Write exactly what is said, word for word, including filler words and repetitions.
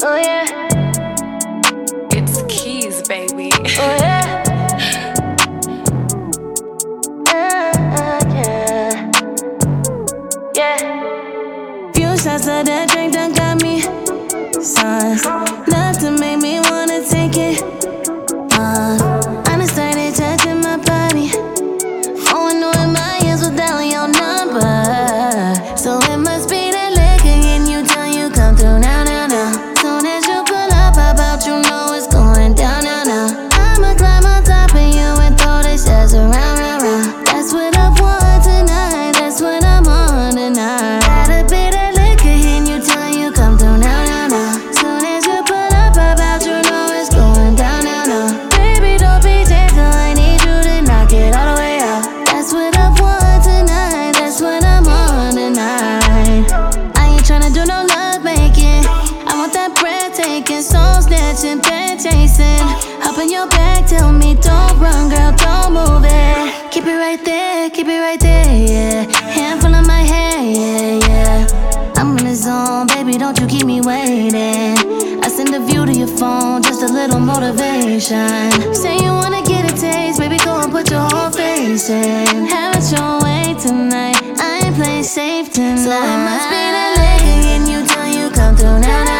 Oh yeah. It's Keys, baby. Oh yeah. Uh, yeah. Yeah. Few shots of that drink done got me sauce. Enough to make me wanna take it off. I done started touching my body. Oh, I know in my ears was dialing your number. So it must be that liquor in you till you come through now, now, now. Soon as you pull up, how about you know it's going down, now, now. I'ma climb on top of you and throw the shots around, round, round. That's what I want tonight. That's what I'm on tonight. Gotta be that liquor in you till you come through now, now, now. Soon as you pull up, how about you know it's going down, now, now. Baby, don't be gentle. I need you to knock it all the way out. That's what I want tonight. That's what I'm on tonight. I ain't tryna do no love making. I want that breathtaking, soul snatching, bed chasing. Hop in your back, tell me don't run, girl, don't move it. Keep it right there, keep it right there, yeah. Handful of my hair, yeah, yeah. I'm in the zone, baby, don't you keep me waiting. I send a view to your phone, just a little motivation. Say you wanna get a taste, baby, go and put your whole face in. Have it your way tonight, I ain't playing safe tonight. So it must be that liquor in you till you come through now.